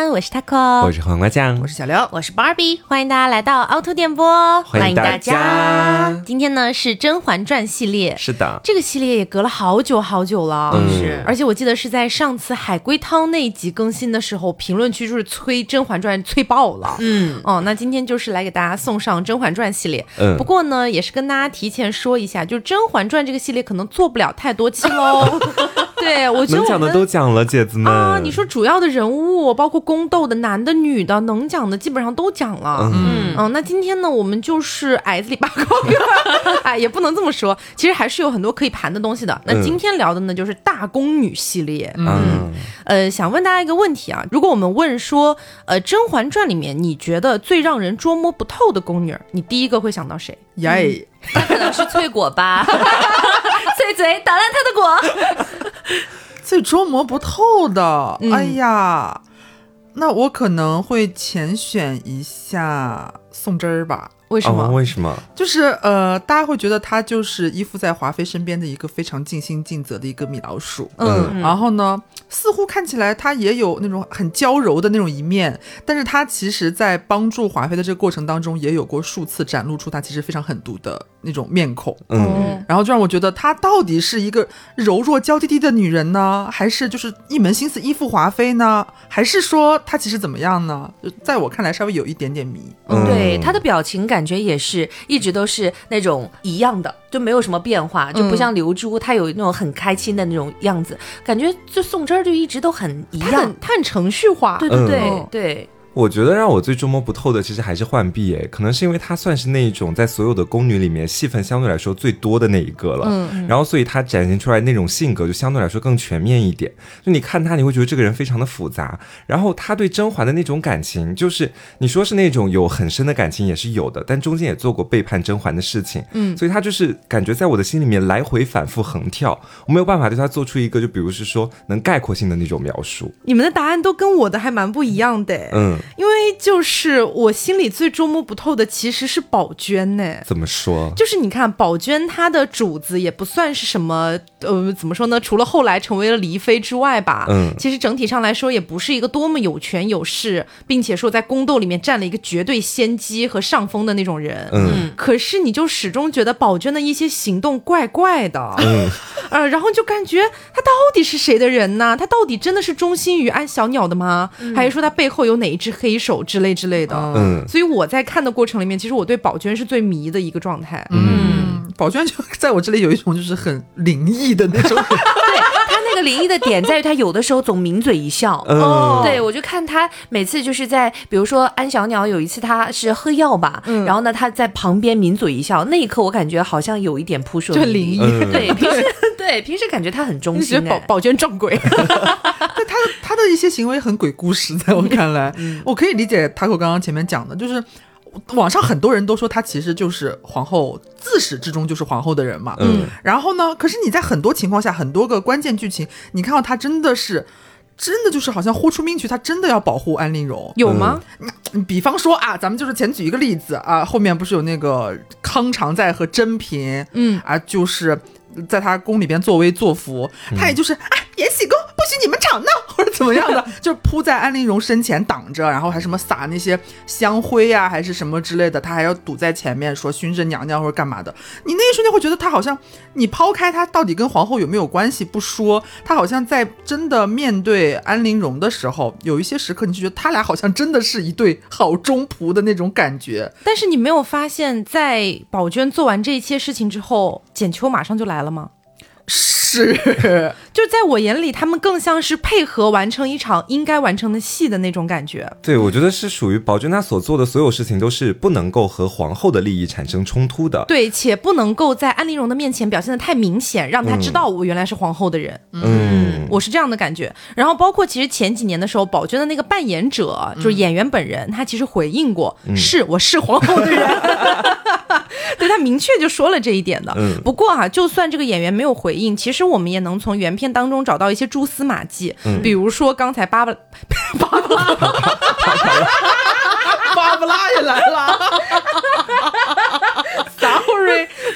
安，我是 Taco， 我是黄瓜酱， 我是小刘， 我是 Barbie， 欢迎大家来到凹凸电波， 欢迎大家。 今天呢是《甄嬛传》系列， 是的， 这个系列也隔了好久好久了， 是， 而且我记得是在上次海龟汤那一集更新的时候，评论区就是催《甄嬛传》催爆了。那今天就是来给大家送上《甄嬛传》系列。不过呢，也是跟大家提前说一下，就是《甄嬛传》这个系列可能做不了太多期喽。对，我觉得能讲的都讲了，姐子们啊，你说主要的人物，包括宫斗的男的、女的，能讲的基本上都讲了。那今天呢，我们就是矮子里拔高个，哎，也不能这么说，其实还是有很多可以盘的东西的。那今天聊的呢，就是大宫女系列。想问大家一个问题啊，如果我们问说，《甄嬛传》里面你觉得最让人捉摸不透的宫女，你第一个会想到谁？ 耶， 那可能是翠果吧，翠嘴打烂她的果。 最捉摸不透的，哎呀，那我可能会浅选一下宋芝儿吧。 为什么？ 为什么？ 就是大家会觉得她就是依附在华妃身边的一个非常尽心尽责的一个米老鼠。然后呢，似乎看起来她也有那种很娇柔的那种一面，但是她其实在帮助华妃的这个过程当中，也有过数次展露出她其实非常狠毒的那种面孔。然后就让我觉得她到底是一个柔弱娇滴滴的女人呢，还是就是一门心思依附华妃呢，还是说她其实怎么样呢？就在我看来稍微有一点点迷。 对，她的表情感觉也是一直都是那种一样的，就没有什么变化，就不像刘珠，她有那种很开心的那种样子，感觉就宋芝儿就一直都很一样， 她很程序化。 对对对对。 我觉得让我最捉摸不透的其实还是浣碧诶，可能是因为她算是那种在所有的宫女里面戏份相对来说最多的那一个了，然后所以她展现出来那种性格就相对来说更全面一点，就你看她你会觉得这个人非常的复杂，然后她对甄嬛的那种感情，就是你说是那种有很深的感情也是有的，但中间也做过背叛甄嬛的事情，所以她就是感觉在我的心里面来回反复横跳，我没有办法对她做出一个就比如是说能概括性的那种描述。 你们的答案都跟我的还蛮不一样的，因为就是我心里最捉摸不透的其实是宝娟呢。 怎么说？ 就是你看宝娟她的主子也不算是什么怎么说呢，除了后来成为了离妃之外吧，其实整体上来说也不是一个多么有权有势，并且说在宫斗里面占了一个绝对先机和上风的那种人。可是你就始终觉得宝娟的一些行动怪怪的，然后就感觉她到底是谁的人呢？她到底真的是忠心于安小鸟的吗？还是说她背后有哪一只黑手之类的？所以我在看的过程里面，其实我对宝娟是最迷的一个状态。 宝娟就在我这里有一种就是很灵异的那种对， 他那个灵异的点在于他有的时候总抿嘴一笑。对，我就看他每次就是在比如说安小鸟有一次他是喝药吧，然后呢他在旁边抿嘴一笑，那一刻我感觉好像有一点扑朔迷离， 就灵异。 对，平时感觉他很忠心， 宝娟撞鬼。 他的一些行为很鬼故事，在我看来，我可以理解Taco刚刚前面讲的，就是网上很多人都说他其实就是皇后，自始至终就是皇后的人嘛。然后呢，可是你在很多情况下，很多个关键剧情，你看到他真的就是好像豁出命去，他真的要保护安陵容， 有吗？ 比方说啊，咱们就是前举一个例子啊，后面不是有那个康常在和珍嫔，就是在他宫里边作威作福，他也就是延禧宫不许你们吵闹或者怎么样的，就扑在安陵容身前挡着，然后还什么撒那些香灰啊还是什么之类的，他还要堵在前面说熏着娘娘或者干嘛的。你那一瞬间会觉得他好像，你抛开他到底跟皇后有没有关系不说，他好像在真的面对安陵容的时候，有一些时刻你就觉得他俩好像真的是一对好中仆的那种感觉。 但是你没有发现在宝娟做完这一切事情之后，简秋马上就来了吗？ 是， 就在我眼里他们更像是配合完成一场应该完成的戏的那种感觉。 对，我觉得是属于宝娟她所做的所有事情都是不能够和皇后的利益产生冲突的， 对，且不能够在安陵容的面前表现得太明显，让她知道我原来是皇后的人。我是这样的感觉。然后包括其实前几年的时候，宝娟的那个扮演者就是演员本人，他其实回应过，我是皇后的人。对，他明确就说了这一点的。不过就算这个演员没有回应，其实我们也能从原片当中找到一些蛛丝马迹，比如说刚才芭芭拉也来了。Sorry，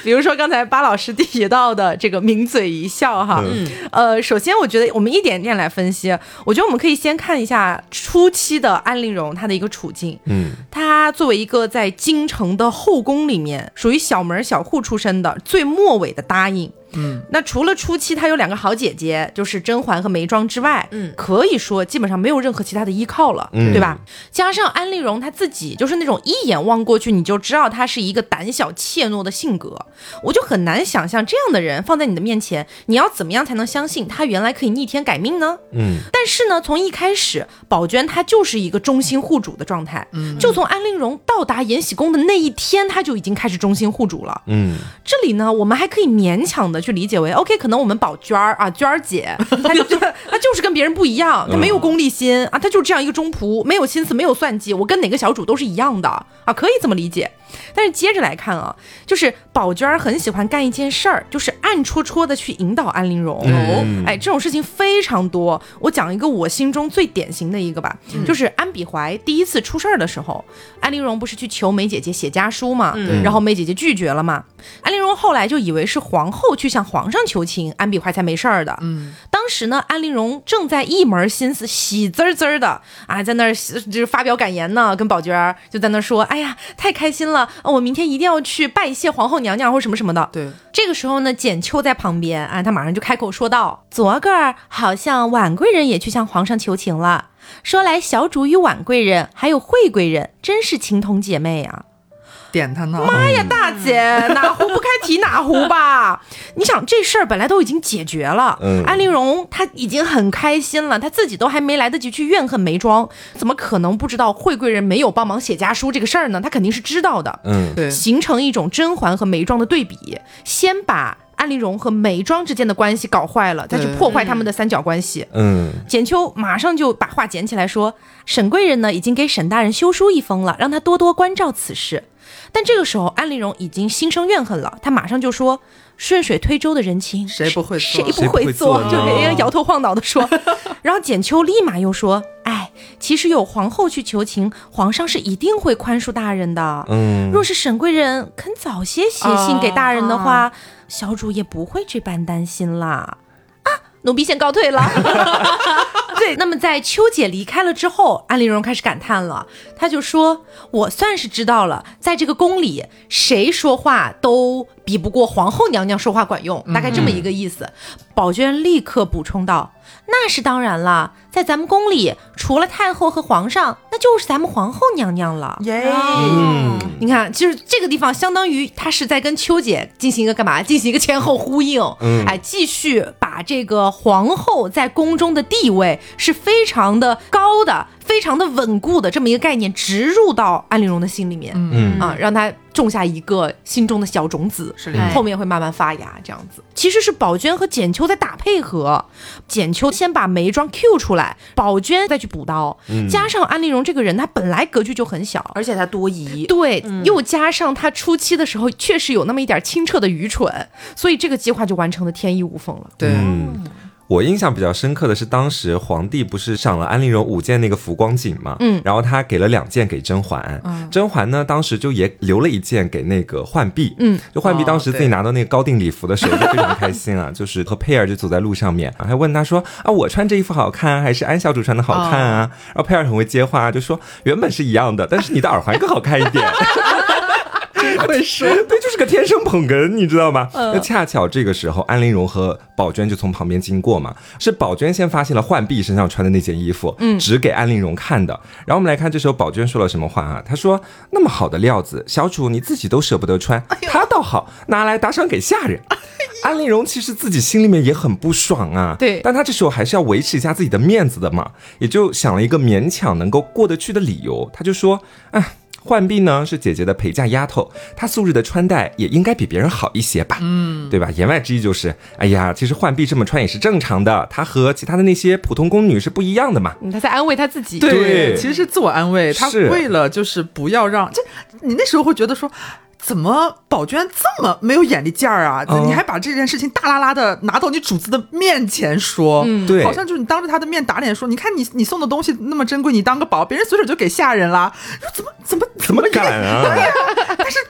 比如说刚才巴老师提到的这个抿嘴一笑哈，首先我觉得我们一点点来分析，我觉得我们可以先看一下初期的安陵容她的一个处境。她作为一个在京城的后宫里面属于小门小户出身的最末尾的答应。那除了初期她有2个好姐姐，就是甄嬛和眉庄之外，可以说基本上没有任何其他的依靠了，对吧？加上安陵容她自己就是那种一眼望过去你就知道她是一个胆小怯懦的性格，我就很难想象这样的人放在你的面前，你要怎么样才能相信她原来可以逆天改命呢？但是呢，从一开始宝娟她就是一个忠心护主的状态，就从安陵容到达延禧宫的那一天，她就已经开始忠心护主了。这里呢，我们还可以勉强的去理解为 OK， 可能我们宝娟儿啊，娟儿姐，她就是跟别人不一样，她没有功利心啊，她就是这样一个忠仆，没有心思，没有算计，我跟哪个小主都是一样的啊，可以这么理解。但是接着来看啊，就是宝娟很喜欢干一件事儿，就是暗戳戳的去引导安陵容。哎，这种事情非常多。我讲一个我心中最典型的一个吧，就是安比怀第一次出事儿的时候，安陵容不是去求梅姐姐写家书嘛，然后梅姐姐拒绝了嘛，安陵容后来就以为是皇后去向皇上求情，安比怀才没事儿的。当时呢，安陵容正在一门心思喜滋滋的啊，在那儿就是发表感言呢，跟宝娟就在那说，哎呀，太开心了。我明天一定要去拜谢皇后娘娘或什么什么的。对，这个时候呢，简秋在旁边啊，她马上就开口说道：“昨个儿好像婉贵人也去向皇上求情了，说来小主与婉贵人还有惠贵人真是情同姐妹啊。” 点他呢？ 妈呀，大姐，哪壶不开提哪壶吧？你想这事儿本来都已经解决了，安陵容她已经很开心了，她自己都还没来得及去怨恨眉庄，怎么可能不知道惠贵人没有帮忙写家书这个事儿呢？她肯定是知道的。对，形成一种甄嬛和眉庄的对比，先把安陵容和眉庄之间的关系搞坏了，再去破坏他们的三角关系。简秋马上就把话捡起来说，沈贵人呢已经给沈大人修书一封了，让他多多关照此事。但这个时候安陵容已经心生怨恨了，他马上就说，顺水推舟的人情谁不会做， 谁不会做，就给人摇头晃脑的说。然后简秋立马又说，哎，其实有皇后去求情，皇上是一定会宽恕大人的。若是沈贵人肯早些写信给大人的话，小主也不会这般担心啦。奴婢先告退了。对，那么在秋姐离开了之后，安陵容开始感叹了，她就说，我算是知道了，在这个宫里谁说话都比不过皇后娘娘说话管用，大概这么一个意思。宝娟立刻补充道，那是当然了，在咱们宫里除了太后和皇上，那就是咱们皇后娘娘了。你看就是这个地方相当于她是在跟秋姐进行一个干嘛，进行一个前后呼应。哎，继续把这个皇后在宫中的地位是非常的高的，非常的稳固的这么一个概念植入到安陵容的心里面。让她种下一个心中的小种子，后面会慢慢发芽，这样子。其实是宝娟和简秋在打配合，简秋先把眉庄 Q 出来，宝娟再去补刀，加上安陵容这个人她本来格局就很小， 而且她多疑， 对，又加上她初期的时候确实有那么一点清澈的愚蠢，所以这个计划就完成的天衣无缝了。 对。 我印象比较深刻的是，当时皇帝不是赏了安陵容5件那个浮光锦嘛，然后他给了2件给甄嬛，甄嬛呢当时就也留了1件给那个浣碧，就浣碧当时自己拿到那个高定礼服的时候就非常开心啊，就是和佩儿就走在路上面，还问他说啊，我穿这衣服好看还是安小主穿的好看啊？然后佩儿很会接话，就说原本是一样的，但是你的耳环更好看一点。 会说， 对，就是个天生捧哏，你知道吗？那恰巧这个时候，安陵容和宝娟就从旁边经过嘛，是宝娟先发现了浣碧身上穿的那件衣服，只给安陵容看的。然后我们来看这时候宝娟说了什么话啊？她说：“那么好的料子，小主你自己都舍不得穿，她倒好，拿来打赏给下人。”安陵容其实自己心里面也很不爽啊， 对， 但她这时候还是要维持一下自己的面子的嘛，也就想了一个勉强能够过得去的理由，她就说：“哎。”浣碧呢是姐姐的陪嫁丫头，她素日的穿戴也应该比别人好一些吧，对吧？言外之意就是，哎呀，其实浣碧这么穿也是正常的，她和其他的那些普通宫女是不一样的嘛。 她在安慰她自己， 对，其实是自我安慰，她为了就是不要让你那时候会觉得说。怎么宝娟这么没有眼力劲儿啊？你还把这件事情大拉拉的拿到你主子的面前说， 对， 好像就是你当着他的面打脸说，你看你送的东西那么珍贵，你当个宝，别人随手就给下人了，说怎么敢啊？ 但是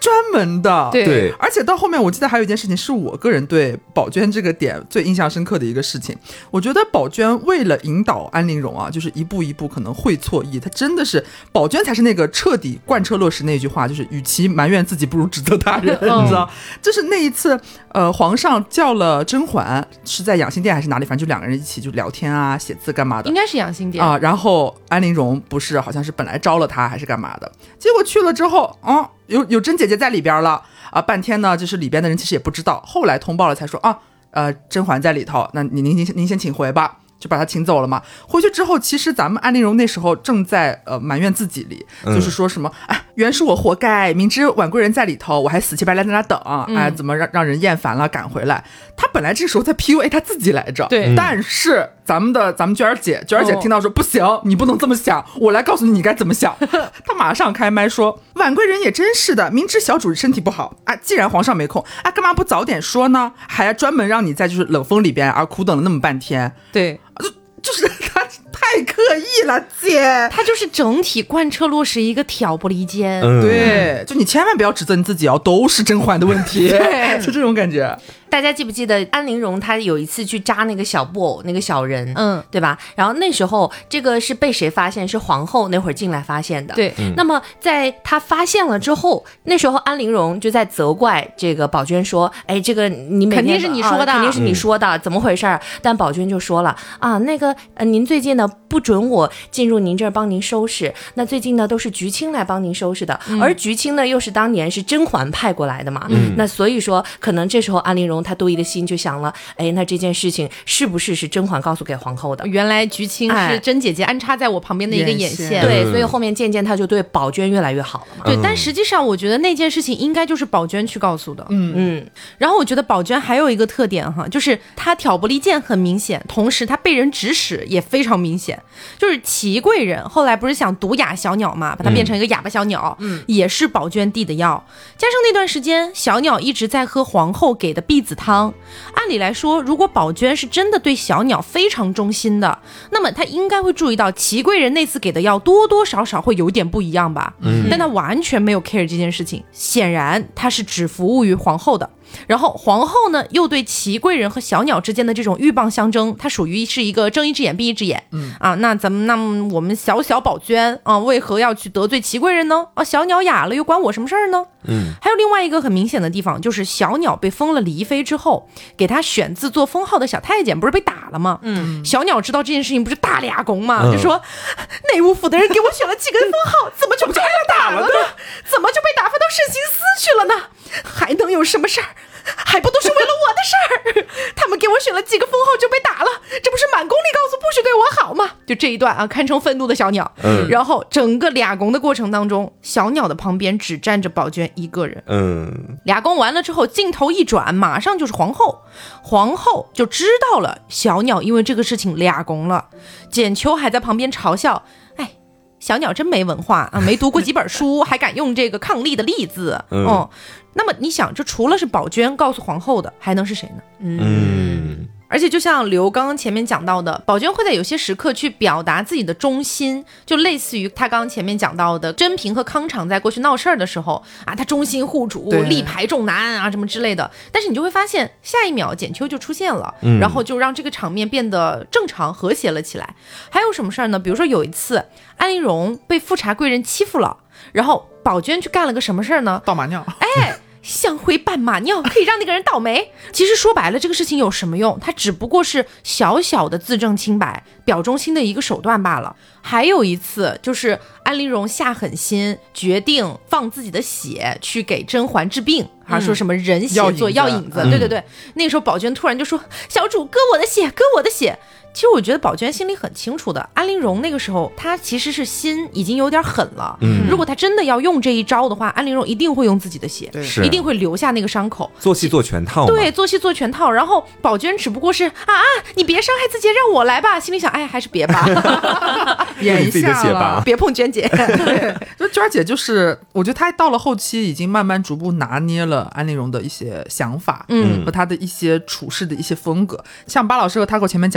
专门的。 对， 而且到后面我记得还有一件事情是我个人对宝娟这个点最印象深刻的一个事情，我觉得宝娟为了引导安陵容啊，就是一步一步可能会错意，她真的是宝娟才是那个彻底贯彻落实那句话，就是与其埋怨自己不如指责他人，你知道，就是那一次皇上叫了甄嬛，是在养心殿还是哪里，反正就两个人一起就聊天啊写字干嘛的， 应该是养心殿啊，然后安陵容不是好像是本来招了他还是干嘛的，结果去了之后有甄姐姐在里边了啊，半天呢就是里边的人其实也不知道，后来通报了才说甄嬛在里头，那您先请回吧，就把他请走了嘛。回去之后，其实咱们安陵容那时候正在埋怨自己里，就是说什么原是我活该，明知婉贵人在里头，我还死乞白赖在那等，怎么让人厌烦了赶回来。他本来这时候在 PUA 他自己来着， 对， 但是咱们娟儿姐听到说不行，你不能这么想，我来告诉你该怎么想。他马上开麦说，婉贵人也真是的，明知小主身体不好既然皇上没空干嘛不早点说呢？还要专门让你在就是冷风里边苦等了那么半天。 对， 就是他太刻意了，姐， 他就是整体贯彻落实一个挑拨离间。 对，就你千万不要指责你自己都是甄嬛的问题， 对， 就这种感觉。 大家记不记得安陵容她有一次去扎那个小布偶那个小人，对吧？然后那时候这个是被谁发现？是皇后那会儿进来发现的。 对， 那么在她发现了之后，那时候安陵容就在责怪这个宝娟说：“哎，这个你每天肯定是你说的， 肯定是你说的，怎么回事？”但宝娟就说了那个您最近呢不准我进入您这儿帮您收拾，那最近呢都是菊青来帮您收拾的，而菊青呢又是当年是甄嬛派过来的嘛，那所以说可能这时候安陵容她多疑的心就想了，那这件事情是不是甄嬛告诉给皇后的？ 原来菊青是甄姐姐安插在我旁边的一个眼线， 对，所以后面渐渐她就对宝娟越来越好了嘛。 对，但实际上我觉得那件事情应该就是宝娟去告诉的。然后我觉得宝娟还有一个特点就是她挑拨离间很明显，同时她被人指使也非常明显。就是祺贵人后来不是想毒哑小鸟嘛，把它变成一个哑巴小鸟，也是宝娟递的药。加上那段时间小鸟一直在喝皇后给的婢子汤，按理来说如果宝娟是真的对小鸟非常忠心的，那么她应该会注意到祺贵人那次给的药多多少少会有点不一样吧，但她完全没有 care 这件事情，显然她是只服务于皇后的。然后皇后呢又对祺贵人和小鸟之间的这种鹬蚌相争，它属于是一个睁一只眼闭一只眼。那么我们小宝娟为何要去得罪祺贵人呢？小鸟哑了又关我什么事儿呢？还有另外一个很明显的地方，就是小鸟被封了离妃之后，给他选字做封号的小太监不是被打了吗？小鸟知道这件事情不是大俩公吗？就说内务府的人给我选了几个封号，怎么就被打了呢？怎么就被打发到慎刑司去了呢？还能有什么事儿？还不都是为了我的事儿？他们给我选了几个封号就被打了，这不是满宫里告诉不许对我好吗？就这一段堪称愤怒的小鸟。然后整个俩公的过程当中，小鸟的旁边只站着宝娟一个人。俩公完了之后，镜头一转，马上就是皇后。皇后就知道了小鸟因为这个事情俩公了。简秋还在旁边嘲笑，小鸟真没文化没读过几本书，还敢用这个伉俪的俪字。那么你想，这除了是宝娟告诉皇后的，还能是谁呢？而且就像刘刚刚前面讲到的，宝娟会在有些时刻去表达自己的忠心，就类似于他刚刚前面讲到的甄嫔和康常在过去闹事儿的时候他忠心护主，力排众难什么之类的。但是你就会发现下一秒简秋就出现了，然后就让这个场面变得正常和谐了起来。还有什么事儿呢？比如说有一次安陵容被富察贵人欺负了，然后宝娟去干了个什么事儿呢？ 倒马尿。 香灰拌马尿可以让那个人倒霉。其实说白了，这个事情有什么用？它只不过是小小的自证清白、表忠心的一个手段罢了。还有一次，就是安陵容下狠心，决定放自己的血去给甄嬛治病，说什么人血做药引子。对，那个时候宝娟突然就说：“小主割我的血，割我的血。”其实我觉得宝娟心里很清楚的，安陵容那个时候她其实是心已经有点狠了。如果她真的要用这一招的话，安陵容一定会用自己的血，一定会留下那个伤口， 做戏做全套。 对，做戏做全套。然后宝娟只不过是你别伤害自己，让我来吧。心里想，还是别吧， 演一下了， 别碰娟姐。 对，就娟姐就是，我觉得她到了后期已经慢慢逐步拿捏了安陵容的一些想法，和她的一些处事的一些风格。像巴老师和他给我前面讲的扎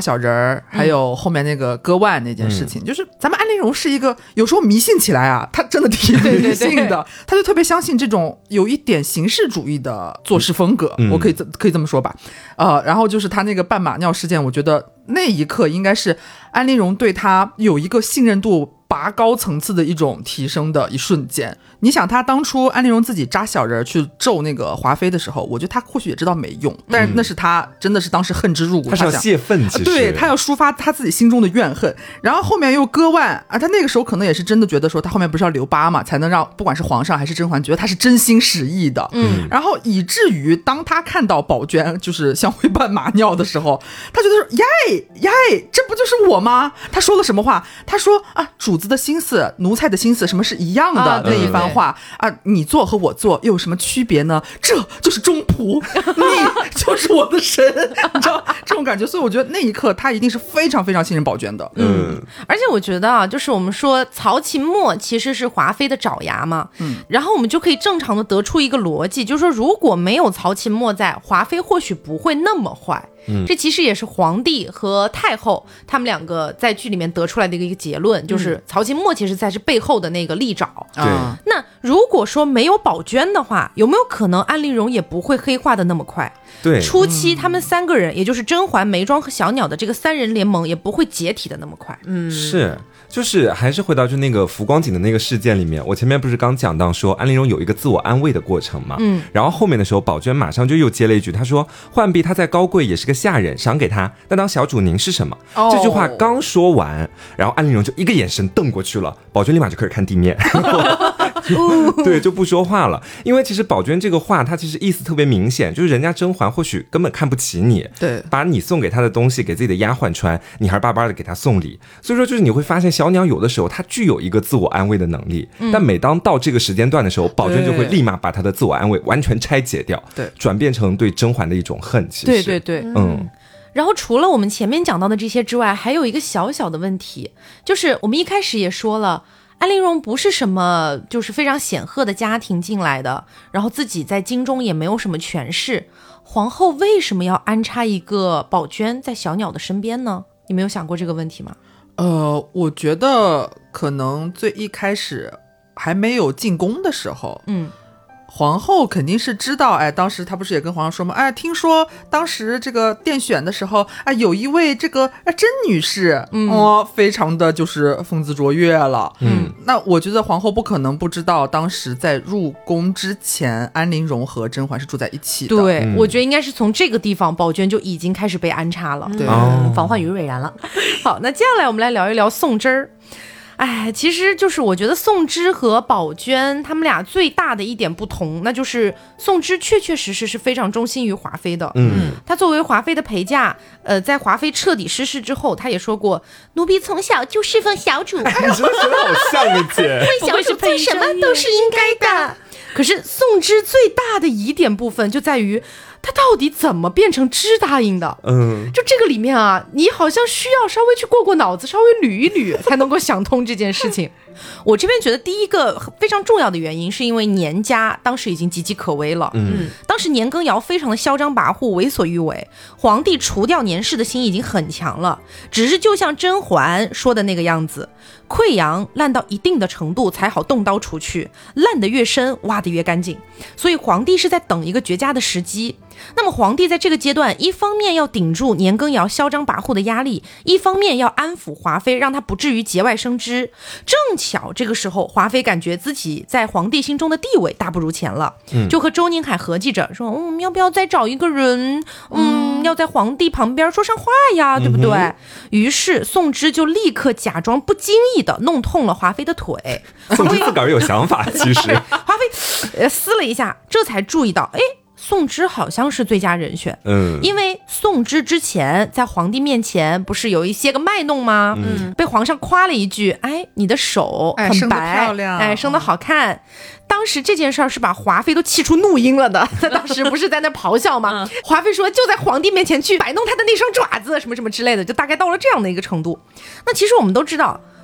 小人儿，还有后面那个割腕那件事情，就是咱们安陵容是一个有时候迷信起来啊，他真的挺迷信的，他就特别相信这种有一点形式主义的做事风格，我可以这么说吧。然后就是他那个绊马尿事件，我觉得那一刻应该是安陵容对他有一个信任度拔高层次的一种提升的一瞬间。你想他当初安陵容自己扎小人去咒那个华妃的时候，我觉得他或许也知道没用，但是那是他真的是当时恨之入骨， 他是要泄愤，其实对，他要抒发他自己心中的怨恨。然后后面又割腕啊，他那个时候可能也是真的觉得说他后面不是要留疤嘛，才能让不管是皇上还是甄嬛觉得他是真心实意的。然后以至于当他看到宝娟就是香灰绊马尿的时候，他觉得说耶，这不就是我吗？他说了什么话？他说啊，主子的心思奴才的心思什么是一样的，那一番话啊，你做和我做又有什么区别呢？这就是忠仆，你就是我的神，你知道这种感觉。所以我觉得那一刻他一定是非常非常信任宝娟的。 而且我觉得啊，就是我们说曹琴墨其实是华妃的爪牙嘛，然后我们就可以正常的得出一个逻辑，就是说如果没有曹琴墨在，华妃或许不会那么坏。这其实也是皇帝和太后他们两个在剧里面得出来的一个结论，就是曹琴墨其实才是背后的那个利爪。那如果说没有宝娟的话，有没有可能安陵容也不会黑化的那么快？ 对， 初期他们三个人，也就是甄嬛、眉庄和小鸟的这个三人联盟也不会解体的那么快。 是。就是还是回到就那个浮光景的那个事件里面，我前面不是刚讲到说安陵容有一个自我安慰的过程嘛，然后后面的时候宝娟马上就又接了一句，她说浣碧她在高贵也是个下人，赏给她，那当小主您是什么？这句话刚说完，然后安陵容就一个眼神瞪过去了，宝娟立马就开始看地面对，就不说话了。因为其实宝娟这个话她其实意思特别明显，就是人家甄嬛或许根本看不起你， 对， 把你送给她的东西给自己的丫鬟穿，你还是巴巴的给她送礼。所以说就是你会发现小鸟有的时候它具有一个自我安慰的能力，但每当到这个时间段的时候，宝娟就会立马把她的自我安慰完全拆解掉，对，转变成对甄嬛的一种恨。其实对，然后除了我们前面讲到的这些之外，还有一个小小的问题，就是我们一开始也说了，安陵容不是什么就是非常显赫的家庭进来的，然后自己在京中也没有什么权势，皇后为什么要安插一个宝娟在小鸟的身边呢？你没有想过这个问题吗？ 我觉得可能最一开始还没有进宫的时候，皇后肯定是知道，当时她不是也跟皇上说吗？听说当时这个殿选的时候，有一位这个甄女士，非常的就是风姿卓越了，那我觉得皇后不可能不知道，当时在入宫之前，安陵容和甄嬛是住在一起的。 对，我觉得应该是从这个地方，宝娟就已经开始被安插了， 对， 防患于未然了。 好，那接下来我们来聊一聊宋芝儿。其实就是我觉得宋芝和宝娟他们俩最大的一点不同，那就是宋芝确确实实是非常忠心于华妃的。她作为华妃的陪嫁，在华妃彻底失势之后，她也说过，奴婢从小就侍奉小主。 你真的觉得好像啊，姐， 为小主做什么都是应该的。可是宋芝最大的疑点部分就在于，他到底怎么变成芝答应的？就这个里面啊，你好像需要稍微去过脑子，稍微捋一捋，才能够想通这件事情。我这边觉得第一个非常重要的原因，是因为年家当时已经岌岌可危了。当时年羹尧非常的嚣张跋扈，为所欲为，皇帝除掉年氏的心已经很强了，只是就像甄嬛说的那个样子，溃疡烂到一定的程度才好动刀除去，烂得越深，挖得越干净。所以皇帝是在等一个绝佳的时机。那么皇帝在这个阶段，一方面要顶住年羹尧嚣张跋扈的压力，一方面要安抚华妃，让她不至于节外生枝。正巧这个时候，华妃感觉自己在皇帝心中的地位大不如前了，就和周宁海合计着说，我们要不要再找一个人，要在皇帝旁边说上话呀，对不对？于是宋芝就立刻假装不经意的弄痛了华妃的腿。 宋芝自个儿有想法，其实华妃撕了一下，这才注意到，宋芝好像是最佳人选，因为宋芝之前在皇帝面前不是有一些个卖弄吗？被皇上夸了一句，你的手很白， 生得漂亮， 生得好看。当时这件事儿是把华妃都气出怒音了的，她当时不是在那咆哮吗？华妃说就在皇帝面前去摆弄她的那双爪子，什么什么之类的，就大概到了这样的一个程度。那其实我们都知道，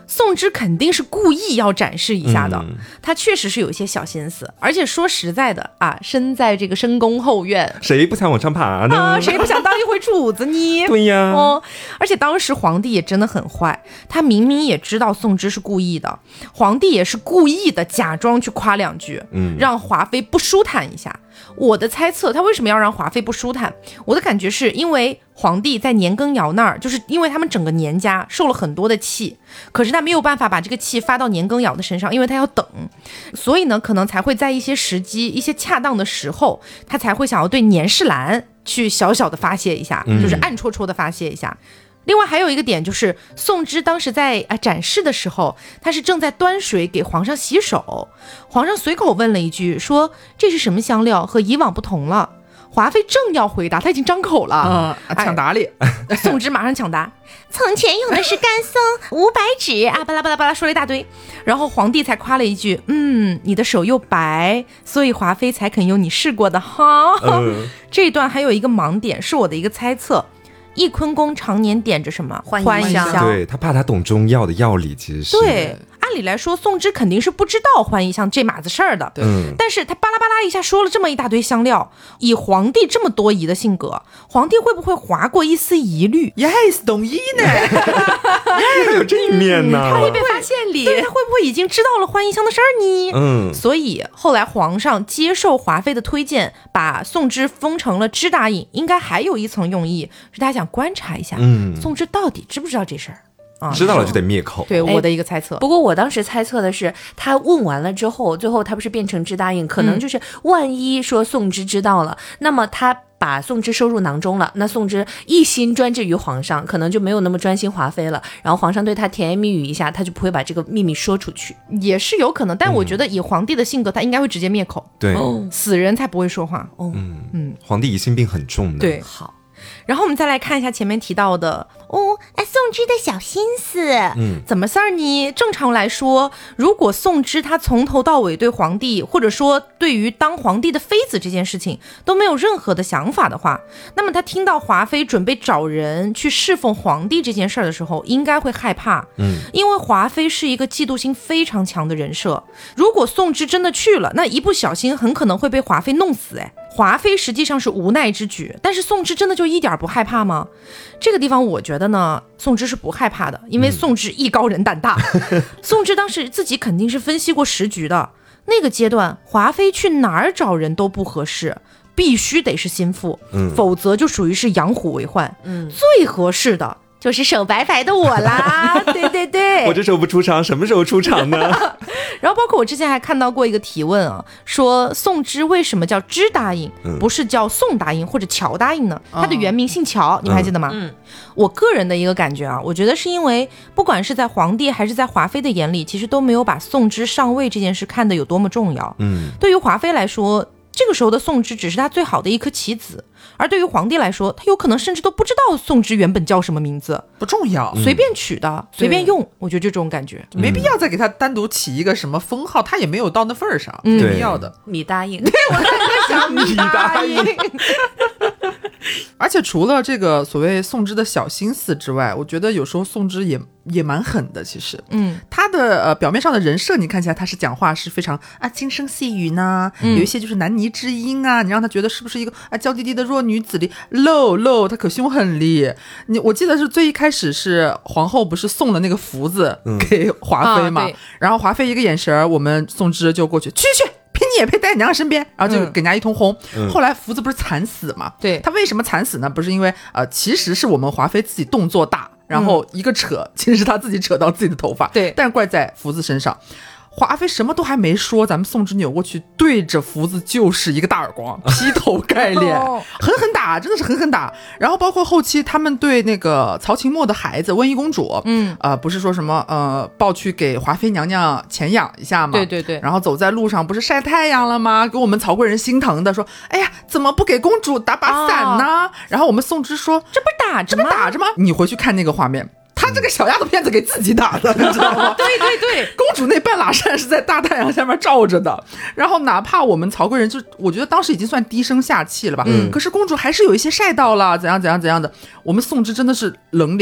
宋芝肯定是故意要展示一下的，他确实是有一些小心思，而且说实在的啊，身在这个深宫后院， 谁不想往上爬呢？ 啊，谁不想当一回主子呢？ 对呀， 而且当时皇帝也真的很坏，他明明也知道宋芝是故意的，皇帝也是故意的假装去夸两句，让华妃不舒坦一下。我的猜测，他为什么要让华妃不舒坦？我的感觉是因为皇帝在年羹尧那儿，就是因为他们整个年家受了很多的气，可是他没有办法把这个气发到年羹尧的身上，因为他要等，所以呢，可能才会在一些时机、一些恰当的时候，他才会想要对年世兰去小小的发泄一下，就是暗戳戳的发泄一下。另外还有一个点就是宋芝当时在展示的时候，他是正在端水给皇上洗手，皇上随口问了一句说这是什么香料，和以往不同了。华妃正要回答，他已经张口了， 抢答哩。 宋芝马上抢答，从前用的是干松500指啊，巴拉巴拉巴拉说了一大堆，然后皇帝才夸了一句，你的手又白，所以华妃才肯用你试过的哈。这一段还有一个盲点，是我的一个猜测。翊坤宫常年点着什么欢宜香， 对，他怕他懂中药的药理，其实是对。按理来说，宋芝肯定是不知道欢宜香这码子事儿的，但是他巴拉巴拉一下说了这么一大堆香料，以皇帝这么多疑的性格，皇帝会不会划过一丝疑虑 ？Yes， 懂医呢， 还有这一面呢， 他会被发现里， 对，他会不会已经知道了欢宜香的事儿呢？所以后来皇上接受华妃的推荐，把宋芝封成了支大印，应该还有一层用意，是他想观察一下，宋芝到底知不知道这事儿。 知道了就得灭口， 对我的一个猜测。 不过我当时猜测的是，他问完了之后，最后他不是变成支大印，可能就是万一说宋芝知道了，那么他把宋芝收入囊中了，那宋芝一心专制于皇上，可能就没有那么专心华妃了，然后皇上对他甜言蜜语一下，他就不会把这个秘密说出去， 也是有可能。但我觉得以皇帝的性格，他应该会直接灭口， 对， 死人才不会说话。 皇帝疑心病很重的。 对，好。然后我们再来看一下前面提到的宋芝的小心思，怎么事儿呢？正常来说，如果宋芝她从头到尾对皇帝，或者说对于当皇帝的妃子这件事情都没有任何的想法的话，那么她听到华妃准备找人去侍奉皇帝这件事儿的时候，应该会害怕，因为华妃是一个嫉妒心非常强的人设，如果宋芝真的去了，那一不小心很可能会被华妃弄死。华妃实际上是无奈之举，但是宋芝真的就一点不害怕吗？这个地方我觉得呢，宋芝是不害怕的，因为宋芝艺高人胆大。宋芝当时自己肯定是分析过时局的，那个阶段华妃去哪儿找人都不合适，必须得是心腹，否则就属于是养虎为患。最合适的就是手白白的我啦。对对对， 我这时候不出场，什么时候出场呢？ 然后包括我之前还看到过一个提问啊，说宋芝为什么叫支答应，不是叫宋答应或者乔答应呢？他的原名姓乔，你们还记得吗？我个人的一个感觉啊，我觉得是因为不管是在皇帝还是在华妃的眼里，其实都没有把宋芝上位这件事看得有多么重要。对于华妃来说，这个时候的宋芝只是他最好的一颗棋子，而对于皇帝来说，他有可能甚至都不知道宋芝原本叫什么名字， 不重要， 随便取的，随便用。我觉得就这种感觉， 没必要再给他单独起一个什么封号，他也没有到那份儿上，没必要的。 米答应， 对，我刚才在想米答应。 而且除了这个所谓宋芝的小心思之外，我觉得有时候宋芝也蛮狠的。其实，他的表面上的人设，你看起来他是讲话是非常轻声细语呢，有一些就是男尼之音啊，你让他觉得是不是一个娇滴滴的弱女子哩，露他可凶狠哩。我记得是最一开始是皇后不是送了那个福子给华妃嘛，然后华妃一个眼神，我们宋芝就过去去。凭你也配待在娘娘身边，然后就给人家一通轰。后来福子不是惨死嘛？对，他为什么惨死呢？不是因为其实是我们华妃自己动作大，然后一个扯，其实是他自己扯到自己的头发。对，但是怪在福子身上。华妃什么都还没说，咱们宋芝扭过去对着福子就是一个大耳光，劈头盖脸，狠狠打，真的是狠狠打。然后包括后期他们对那个曹琴墨的孩子温宜公主，不是说什么抱去给华妃娘娘前养一下嘛？对。然后走在路上不是晒太阳了吗？给我们曹贵人心疼的说，哎呀，怎么不给公主打把伞呢？然后我们宋芝说，这不打着吗？你回去看那个画面。他这个小丫头片子给自己打的，你知道吗？对，公主那半拉扇是在大太阳下面照着的。然后哪怕我们曹贵人就我觉得当时已经算低声下气了吧，可是公主还是有一些晒到了，怎样的。我们宋芝真的是冷脸，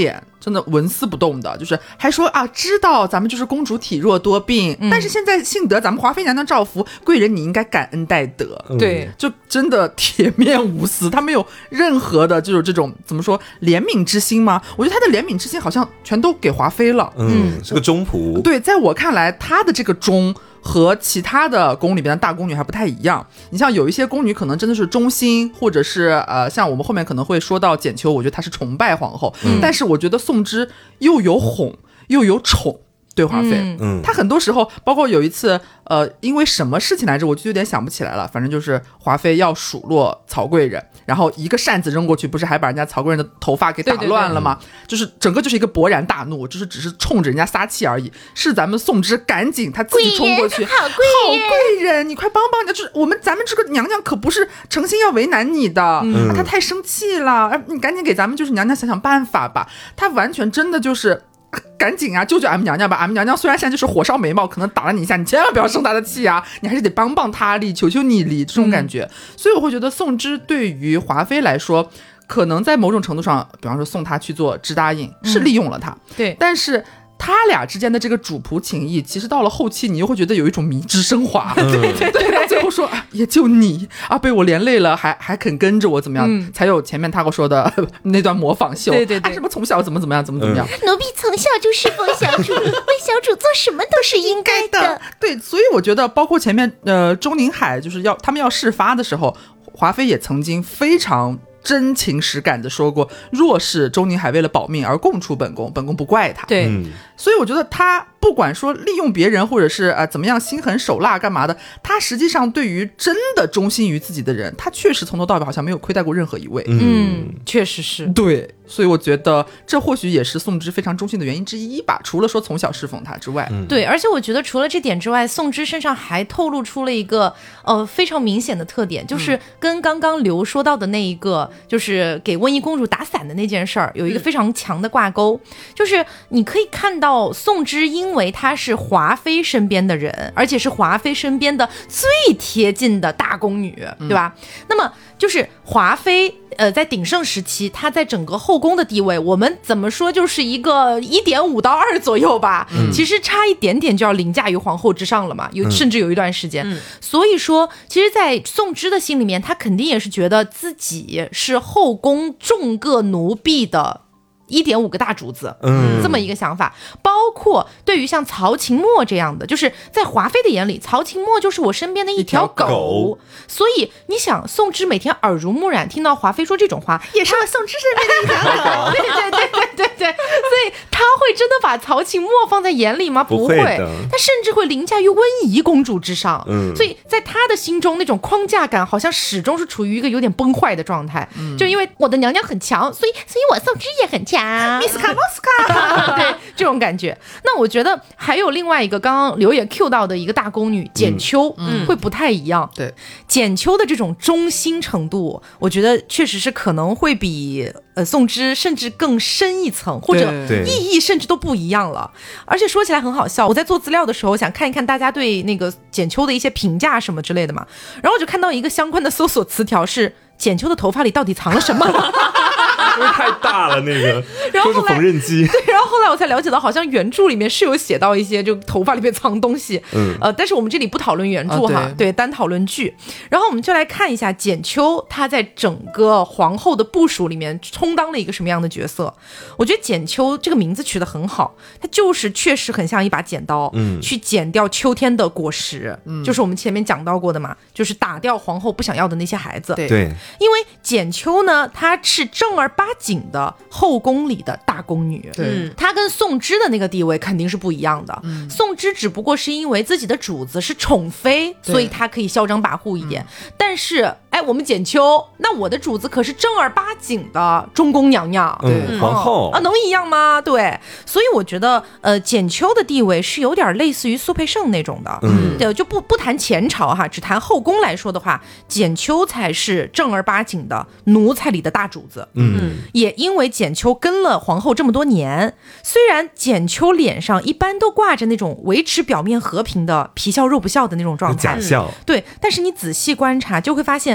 真的纹丝不动的，就是还说啊，知道咱们就是公主体弱多病，但是现在幸得咱们华妃娘娘照拂，贵人你应该感恩戴德。 对， 就真的铁面无私，他没有任何的就是这种怎么说怜悯之心吗？我觉得他的怜悯之心好像全都给华妃了。 是个忠仆。 对，在我看来，他的这个忠和其他的宫里边的大宫女还不太一样。你像有一些宫女可能真的是忠心，或者是像我们后面可能会说到简秋，我觉得她是崇拜皇后，但是我觉得宋芝又有哄又有宠。对华妃，她很多时候，包括有一次，因为什么事情来着，我就有点想不起来了。反正就是华妃要数落曹贵人，然后一个扇子扔过去，不是还把人家曹贵人的头发给打乱了吗？就是整个就是一个勃然大怒，就是只是冲着人家撒气而已。是咱们宋芝赶紧她自己冲过去，好贵人，你快帮帮人家！就是咱们这个娘娘可不是诚心要为难你的，她太生气了，你赶紧给咱们就是娘娘想想办法吧。她完全真的就是。赶紧啊，救救俺们娘娘吧！俺们娘娘虽然现在就是火烧眉毛，可能打了你一下，你千万不要生她的气啊！你还是得帮帮她力，求求你力，这种感觉。所以我会觉得宋芝对于华妃来说，可能在某种程度上，比方说送她去做支答应，是利用了她。 对， 但是他俩之间的这个主仆情谊，其实到了后期，你又会觉得有一种迷之升华。对，到最后说也就你啊，被我连累了，还肯跟着我，怎么样？才有前面他跟我说的那段模仿秀。 对， 什么从小怎么样，怎么样？ 奴婢从小就侍奉小主，为小主做什么都是应该的。 对，所以我觉得，包括前面周宁海就是他们要事发的时候，华妃也曾经非常真情实感的说过，若是周宁海为了保命而供出本宫，本宫不怪他。 对， 所以我觉得他不管说利用别人，或者是怎么样心狠手辣干嘛的，他实际上对于真的忠心于自己的人，他确实从头到尾好像没有亏待过任何一位。 确实是。 对，所以我觉得这或许也是宋芝非常忠心的原因之一吧，除了说从小侍奉他之外。 对，而且我觉得除了这点之外，宋芝身上还透露出了一个非常明显的特点，就是跟刚刚刘说到的那一个，就是给温宜公主打伞的那件事儿有一个非常强的挂钩，就是你可以看到宋芝因为她是华妃身边的人，而且是华妃身边的最贴近的大宫女，对吧？那么就是华妃在鼎盛时期，她在整个后宫的地位，我们怎么说就是一个1.5到2左右吧，其实差一点点就要凌驾于皇后之上了嘛，甚至有一段时间。所以说，其实，在宋芝的心里面，她肯定也是觉得自己是后宫众个奴婢的1.5个大主子，这么一个想法。包括对于像曹琴墨这样的，就是在华妃的眼里，曹琴墨就是我身边的一条狗。所以你想，宋芝每天耳濡目染，听到华妃说这种话， 也是我宋芝身边的一条狗。 对，所以他会真的把曹琴墨放在眼里吗？不会，他甚至会凌驾于温宜公主之上。所以在他的心中，那种框架感好像始终是处于一个有点崩坏的状态。就因为我的娘娘很强，所以我宋芝也很强。 Miss Kamoska， 对，这种感觉。那我觉得还有另外一个，刚刚刘也 Q 到的一个大宫女简秋，会不太一样。 对， 简秋的这种忠心程度，我觉得确实是可能会比宋芝甚至更深一层，或者意义甚至都不一样了。而且说起来很好笑，我在做资料的时候想看一看大家对那个简秋的一些评价什么之类的嘛，然后我就看到一个相关的搜索词条是简秋的头发里到底藏了什么。 因为太大了，那个说是缝纫机。 对，然后后来我才了解到，好像原著里面是有写到一些就头发里面藏东西。但是我们这里不讨论原著哈，对，单讨论剧。然后我们就来看一下简秋她在整个皇后的部署里面充当了一个什么样的角色。我觉得简秋这个名字取得很好，它就是确实很像一把剪刀，去剪掉秋天的果实，就是我们前面讲到过的嘛，就是打掉皇后不想要的那些孩子。 对， 因为简秋呢，她是正儿八经的后宫里的大宫女，她跟宋芝的那个地位肯定是不一样的。宋芝只不过是因为自己的主子是宠妃，所以她可以嚣张跋扈一点。但是，我们简秋，那我的主子可是正儿八经的中宫娘娘， 皇后啊，能一样吗？对，所以我觉得，简秋的地位是有点类似于苏培盛那种的。对，就不谈前朝哈，只谈后宫来说的话，简秋才是正儿八经的奴才里的大主子。也因为简秋跟了皇后这么多年，虽然简秋脸上一般都挂着那种维持表面和平的皮笑肉不笑的那种状态， 假笑， 对，但是你仔细观察就会发现，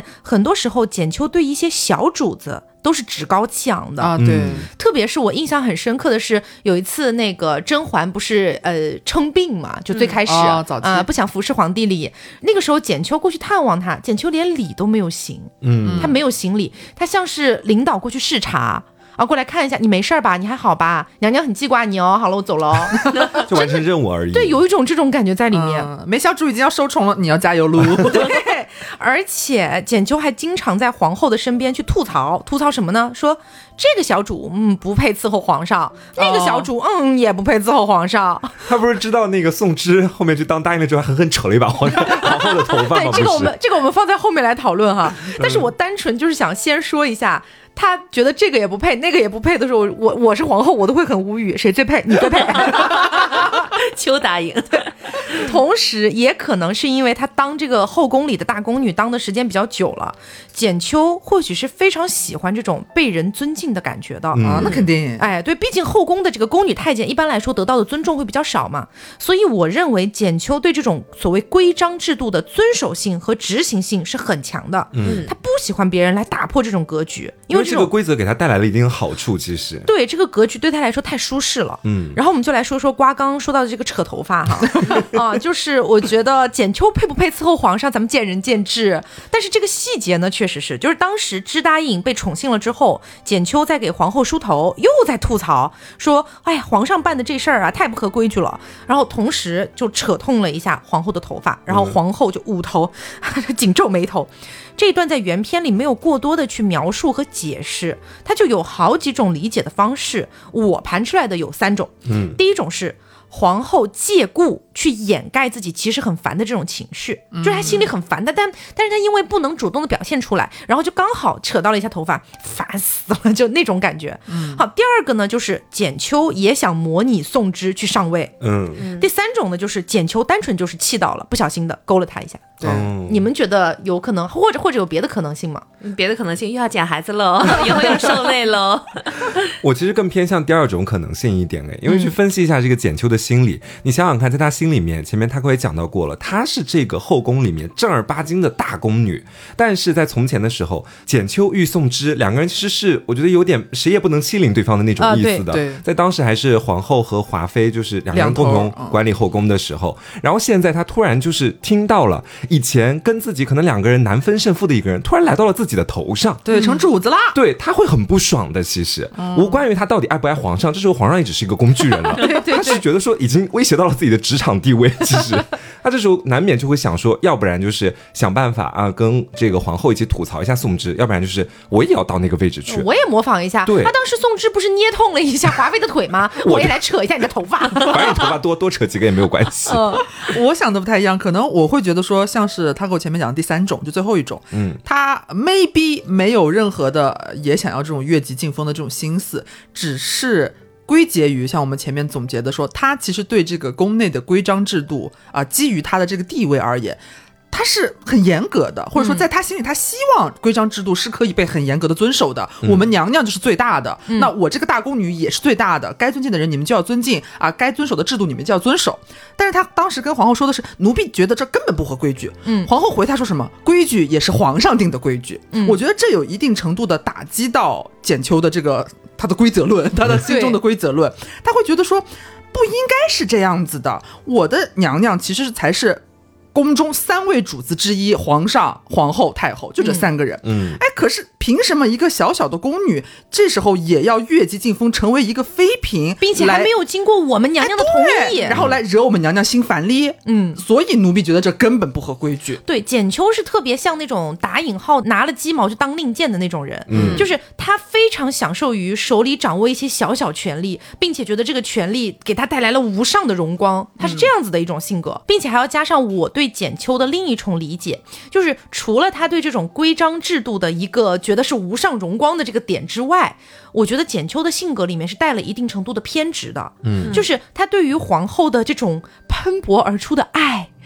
很多时候简秋对一些小主子都是趾高气昂的啊，对， 特别是我印象很深刻的是，有一次那个甄嬛不是称病嘛，就最开始不想服侍皇帝礼，那个时候简秋过去探望他，简秋连礼都没有行，他没有行礼，他像是领导过去视察。过来看一下，你没事吧？你还好吧？娘娘很记挂你哦。好了，我走了哦。 就完成任务而已。 对，有一种这种感觉在里面。 梅小主已经要收宠了，你要加油喽。 对，而且简秋还经常在皇后的身边去吐槽什么呢？说这个小主不配伺候皇上，那个小主也不配伺候皇上。 他不是知道那个宋芝后面就当答应了之后，还狠狠扯了一把皇后的头发吗？ 对，这个我们放在后面来讨论哈。但是我单纯就是想先说一下。他觉得这个也不配，那个也不配的时候，我是皇后，我都会很无语，谁最配？你最配。 邱答应。 同时也可能是因为他当这个后宫里的大宫女当的时间比较久了，简秋或许是非常喜欢这种被人尊敬的感觉的啊，那肯定。 哎，对，毕竟后宫的这个宫女太监一般来说得到的尊重会比较少嘛，所以我认为简秋对这种所谓规章制度的遵守性和执行性是很强的。他不喜欢别人来打破这种格局，因为这个规则给他带来了一定的好处。其实对这个格局对他来说太舒适了。然后我们就来说说瓜刚说到的这个扯头发哈就是我觉得简秋配不配伺候皇上咱们见仁见智，但是这个细节呢确实是，就是当时支答应被宠幸了之后，简秋在给皇后梳头又在吐槽说哎，皇上办的这事儿啊太不合规矩了，然后同时就扯痛了一下皇后的头发，然后皇后就捂头紧皱眉头。这一段在原片里没有过多的去描述和解释，它就有好几种理解的方式，我盘出来的有3种。第一种是皇后借故去掩盖自己其实很烦的这种情绪，就是她心里很烦的，但是她因为不能主动的表现出来，然后就刚好扯到了一下头发，烦死了，就那种感觉。好，第二个呢就是简秋也想模拟宋芝去上位。第3种呢就是简秋单纯就是气到了，不小心的勾了他一下。 对， 你们觉得有可能或者有别的可能性吗？ 别的可能性又要捡孩子了，以后要受累了。 我其实更偏向第2种可能性一点因为去分析一下这个简秋的心理，你想想看，在他心里面，前面他也讲到过了，她是这个后宫里面正儿八经的大宫女，但是在从前的时候，简秋遇宋芝两个人其实是我觉得有点谁也不能欺凌对方的那种意思的。在当时还是皇后和华妃就是两个人共同管理后宫的时候，然后现在他突然就是听到了以前跟自己可能两个人难分胜负的一个人突然来到了自己的头上， 对，成主子啦。 对，他会很不爽的。其实无关于他到底爱不爱皇上，这时候皇上也只是一个工具人了。他是觉得说已经威胁到了自己的职场地位，其实他这时候难免就会想说，要不然就是想办法跟这个皇后一起吐槽一下宋芝，要不然就是我也要到那个位置去， 我也模仿一下。 对， 他当时宋芝不是捏痛了一下华妃的腿吗？我也来扯一下你的头发， 反正你头发多扯几个也没有关系。 我想的不太一样，可能我会觉得说，像是他给我前面讲的第3种，就最后一种，他 maybe 没有任何的也想要这种越级进封的这种心思，只是归结于像我们前面总结的说，他其实对这个宫内的规章制度基于他的这个地位而言，他是很严格的，或者说在他心里他希望规章制度是可以被很严格的遵守的。我们娘娘就是最大的，那我这个大宫女也是最大的，该尊敬的人你们就要尊敬该遵守的制度你们就要遵守。但是他当时跟皇后说的是，奴婢觉得这根本不合规矩。皇后回他说什么，规矩也是皇上定的规矩。我觉得这有一定程度的打击到简秋的这个他的规则论，他的心中的规则论。他会觉得说不应该是这样子的，我的娘娘其实才是宫中3位主子之一，皇上、皇后、太后，就这3个人。可是凭什么一个小小的宫女，这时候也要越级进封，成为一个妃嫔， 并且还没有经过我们娘娘的同意， 然后来惹我们娘娘心烦哩？所以奴婢觉得这根本不合规矩。 对，简秋是特别像那种打引号拿了鸡毛就当令箭的那种人，就是他非常享受于手里掌握一些小小权力，并且觉得这个权力给他带来了无上的荣光，他是这样子的一种性格，并且还要加上我对简秋的另一重理解，就是除了他对这种规章制度的一个觉得是无上荣光的这个点之外，我觉得简秋的性格里面是带了一定程度的偏执的。就是他对于皇后的这种喷薄而出的爱，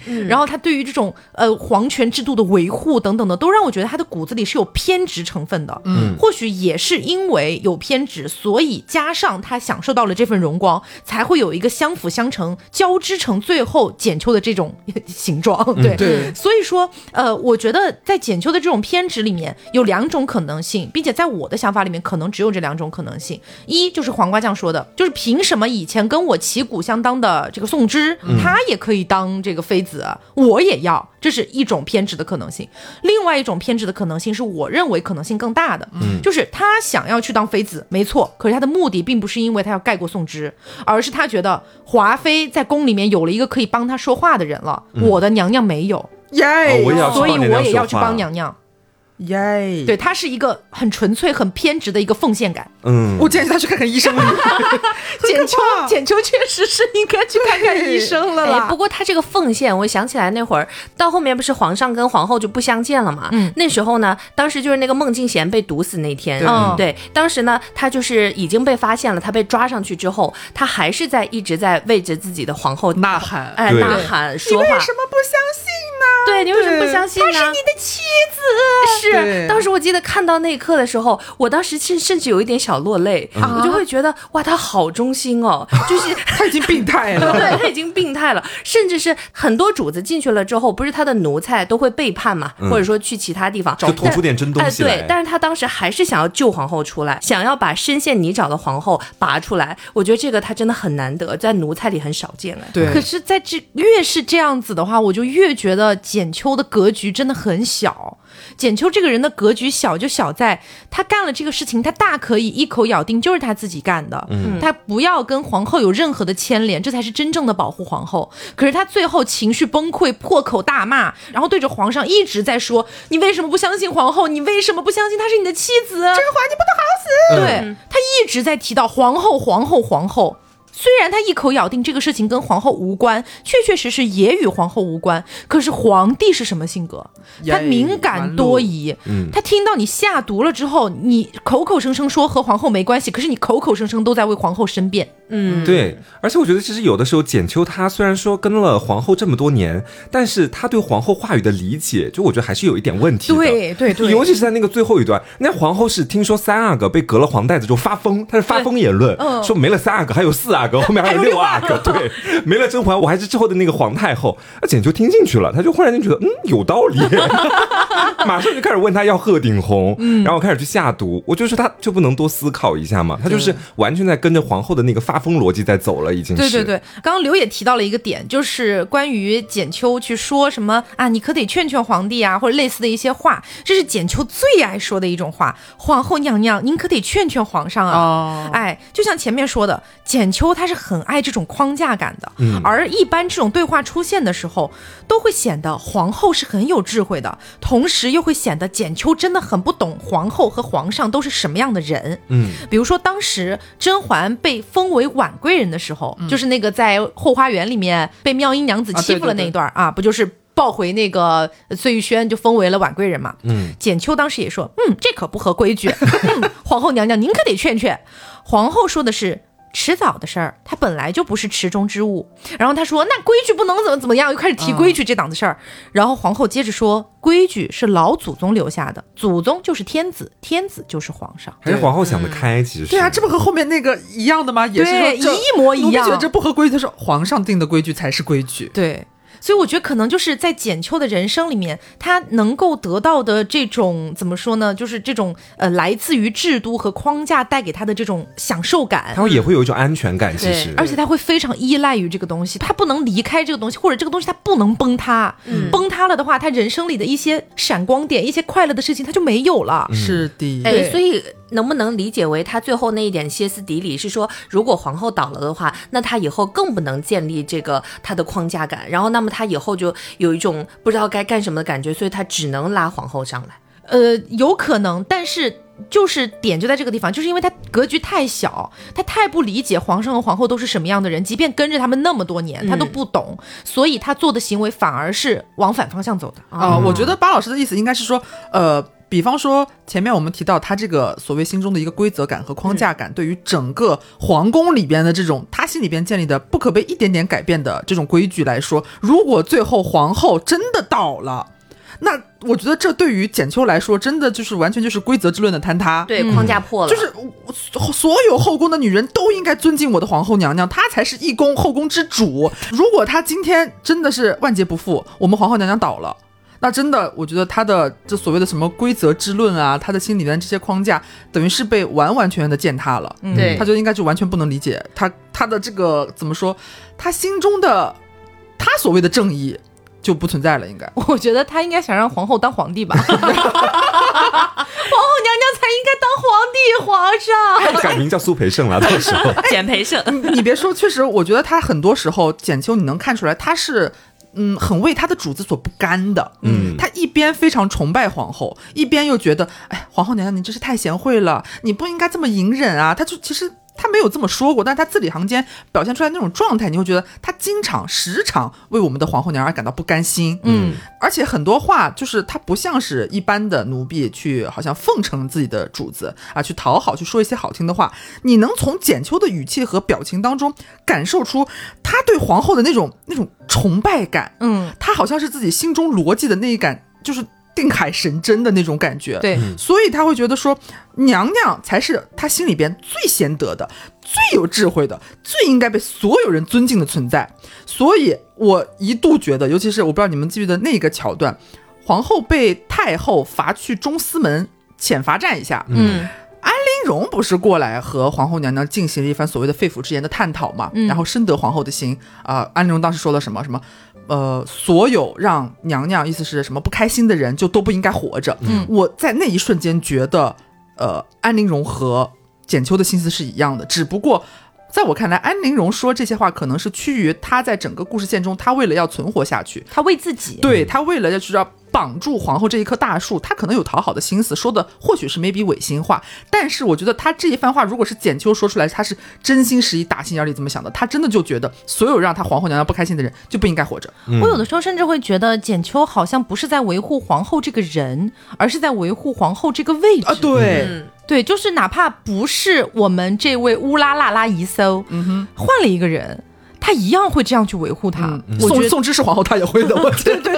然后他对于这种皇权制度的维护等等的，都让我觉得他的骨子里是有偏执成分的。或许也是因为有偏执，所以加上他享受到了这份荣光，才会有一个相辅相成交织成最后简秋的这种形状。对，所以说我觉得在简秋的这种偏执里面有2种可能性，并且在我的想法里面可能只有这2种可能性。一就是黄瓜酱说的，就是凭什么以前跟我旗鼓相当的这个宋芝，他也可以当这个妃子，我也要，这是一种偏执的可能性。另外一种偏执的可能性是我认为可能性更大的，就是他想要去当妃子没错，可是他的目的并不是因为他要盖过宋芝，而是他觉得华妃在宫里面有了一个可以帮他说话的人了，我的娘娘没有，所以我也要去帮娘娘。对，他是一个很纯粹很偏执的一个奉献感。 我建议他去看看医生了。 简秋确实是应该去看看医生了啦。 不过他这个奉献，我想起来那会儿到后面不是皇上跟皇后就不相见了嘛？那时候呢，当时就是那个孟静娴被毒死那天，对，当时呢他就是已经被发现了，他被抓上去之后，他还是一直在为着自己的皇后呐喊， 呐喊说话。 你为什么不相信呢？ 对，你为什么不相信呢？ 她是你的妻子。 是，当时我记得看到那一刻的时候，我当时甚至有一点小落泪，我就会觉得哇，他好忠心哦，就是他已经病态了。 对，他已经病态了，甚至是很多主子进去了之后，不是他的奴才都会背叛嘛，或者说去其他地方就吐出点真东西来。 对，但是他当时还是想要救皇后出来，想要把深陷泥沼的皇后拔出来。我觉得这个他真的很难得，在奴才里很少见。 对，可是在越是这样子的话，我就越觉得简秋的格局真的很小。简秋这个人的格局小，就小在他干了这个事情，他大可以一口咬定就是他自己干的，他不要跟皇后有任何的牵连，这才是真正的保护皇后。可是他最后情绪崩溃，破口大骂，然后对着皇上一直在说，你为什么不相信皇后？你为什么不相信她是你的妻子？这个皇你不得好死。 对，他一直在提到皇后。虽然他一口咬定这个事情跟皇后无关，确实也与皇后无关，可是皇帝是什么性格？他敏感多疑，他听到你下毒了之后，你口口声声说和皇后没关系，可是你口口声声都在为皇后申辩。 对，而且我觉得其实有的时候简秋她虽然说跟了皇后这么多年，但是她对皇后话语的理解，就我觉得还是有一点问题的。 对， 尤其是在那个最后一段，那皇后是听说3阿哥被革了黄带子之后发疯，她是发疯言论，说没了3阿哥还有4阿哥，后面还有6阿哥，对，没了甄嬛我还是之后的那个皇太后。简秋听进去了，她就忽然间觉得有道理，马上就开始问她要鹤顶红，然后开始去下毒。我就说她就不能多思考一下嘛，她就是完全在跟着皇后的那个发疯逻辑在走了，已经是。 对，刚刚刘也提到了一个点，就是关于简秋去说什么啊，你可得劝劝皇帝啊，或者类似的一些话，这是简秋最爱说的一种话。皇后娘娘，您可得劝劝皇上啊。就像前面说的，简秋她是很爱这种框架感的，而一般这种对话出现的时候，都会显得皇后是很有智慧的，同时又会显得简秋真的很不懂皇后和皇上都是什么样的人。比如说当时甄嬛被封为婉贵人的时候，就是那个在后花园里面被妙音娘子欺负了那一段啊，不就是抱回那个碎玉轩就封为了婉贵人嘛。简秋当时也说这可不合规矩，皇后娘娘您可得劝劝。皇后说的是迟早的事儿，它本来就不是池中之物。然后他说那规矩不能怎么样，又开始提规矩这档子事儿。然后皇后接着说，规矩是老祖宗留下的，祖宗就是天子，天子就是皇上。 还是皇后想得开，其实对啊，这不和后面那个一样的吗？也是说一模一样。 觉得这不合规矩，是皇上定的规矩才是规矩。 对。所以我觉得可能就是在简秋的人生里面，他能够得到的这种怎么说呢，就是这种来自于制度和框架带给他的这种享受感， 他也会有一种安全感，其实， 而且他会非常依赖于这个东西，他不能离开这个东西，或者这个东西他不能崩塌，崩塌了的话，他人生里的一些闪光点，一些快乐的事情他就没有了。 是的， 所以能不能理解为他最后那一点歇斯底里是说，如果皇后倒了的话，那他以后更不能建立这个他的框架感，然后那么他以后就有一种不知道该干什么的感觉，所以他只能拉皇后上来。 有可能，但是就是点就在这个地方，就是因为他格局太小，他太不理解皇上和皇后都是什么样的人，即便跟着他们那么多年，他都不懂，所以他做的行为反而是往反方向走的。 我觉得巴老师的意思应该是说， 比方说前面我们提到他这个所谓心中的一个规则感和框架感，对于整个皇宫里边的这种他心里边建立的不可被一点点改变的这种规矩来说，如果最后皇后真的倒了，那我觉得这对于简秋来说真的就是完全就是规则之论的坍塌， 对，框架破了， 就是所有后宫的女人都应该尊敬我的皇后娘娘，她才是一宫后宫之主。如果她今天真的是万劫不复，我们皇后娘娘倒了，那真的我觉得她的这所谓的什么规则之论啊，她的心里面这些框架等于是被完完全全的践踏了。 对， 她就应该就完全不能理解她的这个怎么说，她心中的她所谓的正义就不存在了。应该我觉得他应该想让皇后当皇帝吧。皇后娘娘才应该当皇帝，皇上改名叫苏培盛了，到时候简培盛。 你别说，确实我觉得他很多时候简秋你能看出来他是很为他的主子所不甘的。他一边非常崇拜皇后，一边又觉得哎，皇后娘娘你真是太贤惠了，你不应该这么隐忍啊。他就其实他没有这么说过，但是他字里行间表现出来那种状态，你会觉得他时常为我们的皇后娘而感到不甘心。而且很多话就是他不像是一般的奴婢去好像奉承自己的主子啊，去讨好，去说一些好听的话。你能从简秋的语气和表情当中感受出他对皇后的那种崇拜感。他好像是自己心中逻辑的那一感，就是定海神针的那种感觉。 对， 所以他会觉得说娘娘才是他心里边最贤德的，最有智慧的，最应该被所有人尊敬的存在。所以我一度觉得，尤其是我不知道你们记不记得那个桥段，皇后被太后罚去中司门遣罚站一下。安陵容不是过来和皇后娘娘进行了一番所谓的肺腑之言的探讨嘛，然后深得皇后的心安陵容当时说了什么所有让娘娘意思是什么不开心的人就都不应该活着。我在那一瞬间觉得安陵容和简秋的心思是一样的，只不过在我看来安陵容说这些话可能是趋于她在整个故事线中，她为了要存活下去， 她为自己， 对，她为了要绑住皇后这一棵大树，她可能有讨好的心思，说的或许是maybe违心话，但是我觉得她这一番话如果是简秋说出来，她是真心实意打心眼里这么想的，她真的就觉得所有让她皇后娘娘不开心的人就不应该活着。 我有的时候甚至会觉得简秋好像不是在维护皇后这个人，而是在维护皇后这个位置。 对， 对，就是哪怕不是我们这位乌拉拉拉姨搜，换了一个人，他一样会这样去维护他。 宋芝是皇后，他也会的。我觉得对，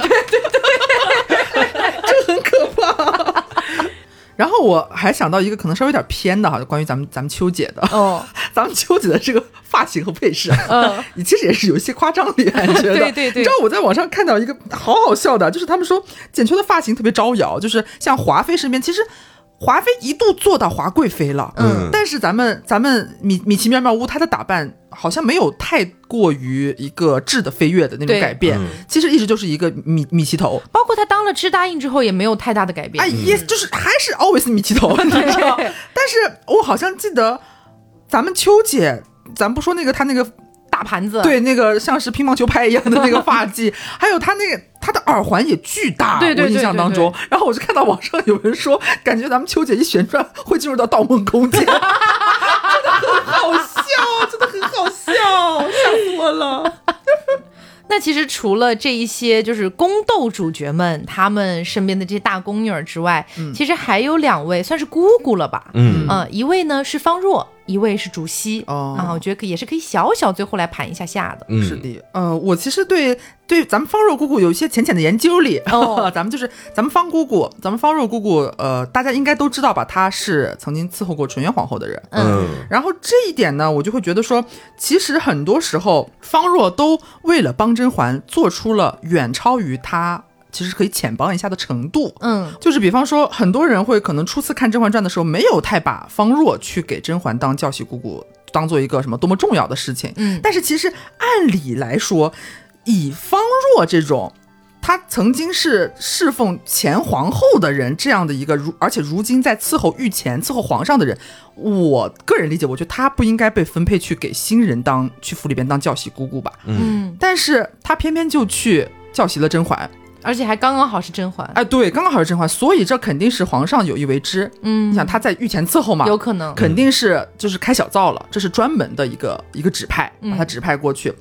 这很可怕。然后我还想到一个可能稍微有点偏的哈，关于咱们秋姐的咱们秋姐的这个发型和配饰你其实也是有一些夸张的感觉的。对，你知道我在网上看到一个好笑的，就是他们说简秋的发型特别招摇，就是像华妃身边，其实华妃一度做到华贵妃了，但是咱们米奇妙妙屋她的打扮好像没有太过于一个质的飞跃的那种改变，其实一直就是一个米奇头， 包括她当了知答应之后也没有太大的改变。 就是还是 always 米奇头，但是我好像记得咱们秋姐，咱不说那个她那个大盘子， 对，那个像是乒乓球拍一样的那个发髻还有她的耳环也巨大，我印象当中。然后我就看到网上有人说，感觉咱们秋姐一旋转会进入到盗梦空间，真的很好笑，真的很好笑，吓死我了。 那其实除了这一些就是宫斗主角们他们身边的这些大宫女儿之外，其实还有2位算是姑姑了吧。一位呢是方若，一位是竹溪。我觉得也是可以小最后来盘一下的。 是的，我其实对咱们方若姑姑有一些浅浅的研究里。咱们方若姑姑大家应该都知道吧，她是曾经伺候过纯元皇后的人。然后这一点呢，我就会觉得说，其实很多时候方若都为了帮甄嬛做出了远超于她其实可以浅帮一下的程度。就是比方说很多人会可能初次看甄嬛传的时候没有太把方若去给甄嬛当教习姑姑当做一个什么多么重要的事情。但是其实按理来说，以方若这种她曾经是侍奉前皇后的人，这样的一个而且如今在伺候御前伺候皇上的人，我个人理解，我觉得她不应该被分配去给新人去府里边当教习姑姑吧。但是她偏偏就去教习了甄嬛， 而且还刚刚好是甄嬛。 对，刚刚好是甄嬛，所以这肯定是皇上有意为之。你想他在御前伺候嘛， 有可能， 肯定是就是开小灶了，这是专门的一个指派，把他指派过去。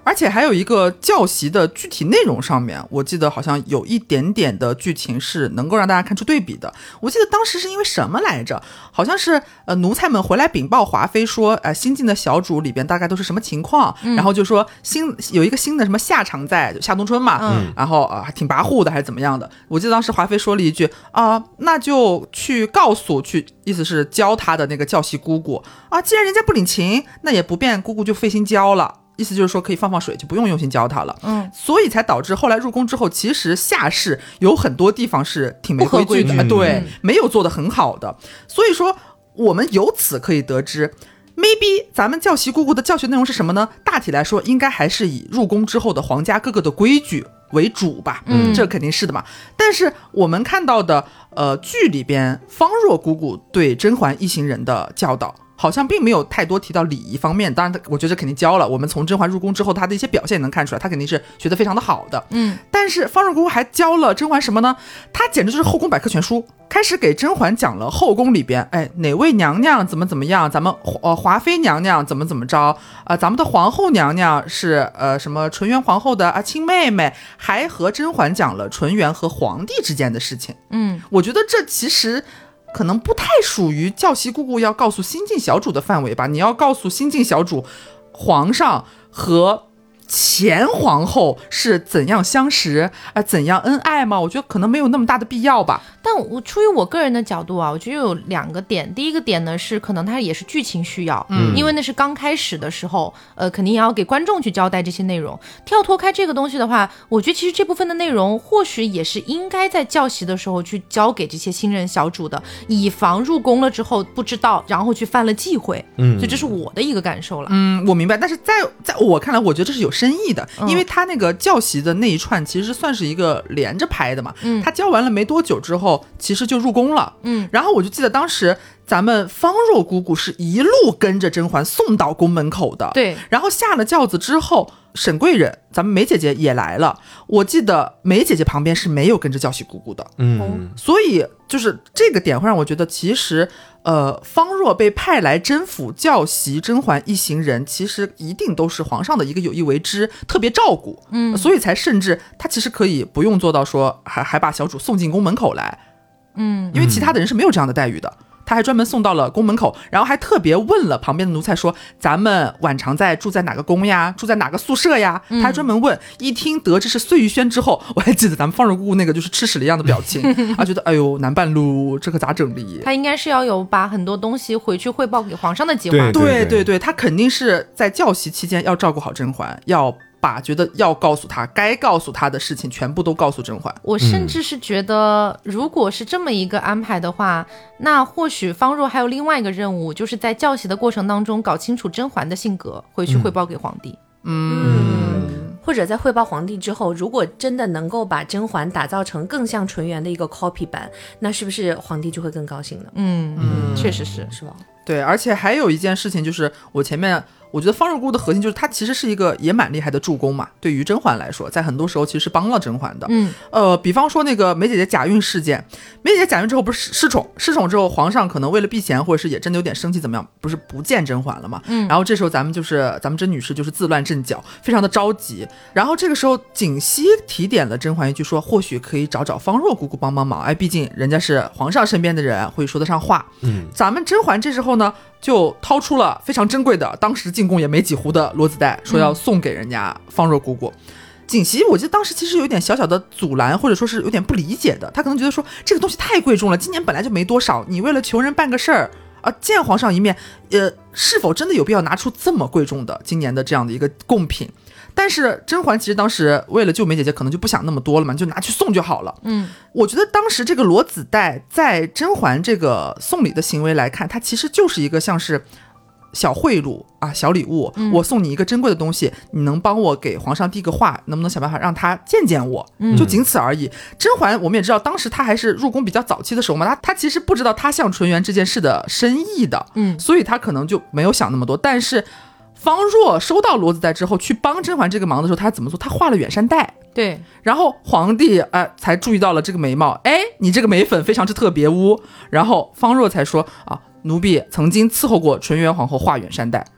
而且还有一个教习的具体内容上面，我记得好像有一点点的剧情是能够让大家看出对比的。我记得当时是因为什么来着？好像是奴才们回来禀报华妃说，新进的小主里边大概都是什么情况，然后就说有一个新的什么夏常在，就夏冬春嘛，然后还挺跋扈的还是怎么样的。我记得当时华妃说了一句那就去告诉意思是教他的那个教习姑姑既然人家不领情，那也不便姑姑就费心教了。意思就是说可以放水，就不用心教他了。所以才导致后来入宫之后，其实夏氏有很多地方是挺没规矩的，对，没有做得很好的。所以说我们由此可以得知 maybe 咱们教习姑姑的教学内容是什么呢？大体来说应该还是以入宫之后的皇家各个的规矩为主吧，这肯定是的嘛。但是我们看到的剧里边方若姑姑对甄嬛一行人的教导好像并没有太多提到礼仪方面，当然我觉得肯定教了，我们从甄嬛入宫之后她的一些表现能看出来，她肯定是学得非常的好的。但是方若姑姑还教了甄嬛什么呢？她简直就是后宫百科全书，开始给甄嬛讲了后宫里边哪位娘娘怎么样，咱们华妃娘娘怎么着咱们的皇后娘娘是什么纯元皇后的亲妹妹，还和甄嬛讲了纯元和皇帝之间的事情。我觉得这其实可能不太属于教习姑姑要告诉新晋小主的范围吧。你要告诉新晋小主皇上和前皇后是怎样相识怎样恩爱吗？我觉得可能没有那么大的必要吧。 但我出于我个人的角度我觉得有2个点。第一个点呢是可能它也是剧情需要，因为那是刚开始的时候肯定也要给观众去交代这些内容。跳脱开这个东西的话，我觉得其实这部分的内容或许也是应该在教习的时候去教给这些新人小主的，以防入宫了之后不知道然后去犯了忌讳。所以这是我的一个感受了。 我明白。但是在我看来，我觉得这是有深意的，因为他那个教习的那一串其实算是一个连着拍的嘛。他教完了没多久之后其实就入宫了。然后我就记得当时咱们方若姑姑是一路跟着甄嬛送到宫门口的。 对， 然后下了轿子之后，沈贵人咱们梅姐姐也来了，我记得梅姐姐旁边是没有跟着教习姑姑的。所以就是这个点会让我觉得其实方若被派来甄府教习甄嬛一行人，其实一定都是皇上的一个有意为之，特别照顾。所以才甚至他其实可以不用做到说还把小主送进宫门口来。因为其他的人是没有这样的待遇的。他还专门送到了宫门口，然后还特别问了旁边的奴才说，咱们晚常在住在哪个宫呀，住在哪个宿舍呀。他还专门问。一听得知是碎玉轩之后，我还记得咱们方若姑姑那个就是吃屎了一样的表情觉得哎呦难办路，这可咋整理。 他应该是要有把很多东西回去汇报给皇上的计划。 对，他肯定是在教习期间要照顾好甄嬛，要把觉得要告诉他该告诉他的事情全部都告诉甄嬛。 我甚至是觉得如果是这么一个安排的话，那或许方若还有另外一个任务，就是在教习的过程当中搞清楚甄嬛的性格，回去汇报给皇帝。 或者在汇报皇帝之后，如果真的能够把甄嬛打造成更像纯元的一个 copy 版，那是不是皇帝就会更高兴呢？ 确实是吧？ 对，而且还有一件事情就是我觉得方若姑的核心就是她其实是一个也蛮厉害的助攻嘛，对于甄嬛来说在很多时候其实是帮了甄嬛的。比方说那个梅姐姐假孕事件，梅姐姐假孕之后不是失宠之后，皇上可能为了避嫌或者是也真的有点生气怎么样，不是不见甄嬛了嘛。然后这时候咱们甄女士就是自乱阵脚，非常的着急。然后这个时候槿汐提点了甄嬛一句说，或许可以找方若姑姑帮忙，毕竟人家是皇上身边的人，会说得上话。咱们甄嬛这时候呢就掏出了非常珍贵的，当时进宫也没几壶的罗子带，说要送给人家方若姑姑。槿汐我记得当时其实有点小小的阻拦，或者说是有点不理解的，他可能觉得说这个东西太贵重了，今年本来就没多少，你为了求人办个事儿见皇上一面，是否真的有必要拿出这么贵重的今年的这样的一个贡品？但是甄嬛其实当时为了救梅姐姐，可能就不想那么多了嘛，就拿去送就好了。我觉得当时这个罗子带在甄嬛这个送礼的行为来看，它其实就是一个像是小贿赂小礼物。我送你一个珍贵的东西，你能帮我给皇上递个话，能不能想办法让他见见我，就仅此而已。甄嬛我们也知道当时她还是入宫比较早期的时候嘛，她其实不知道她向纯元这件事的深意的，所以她可能就没有想那么多。但是方若收到罗子带之后去帮甄嬛这个忙的时候，她怎么做？她画了远山带。 对， 然后皇帝才注意到了这个眉毛，你这个眉粉非常之特别污。然后方若才说奴婢曾经伺候过纯元皇后画远山带。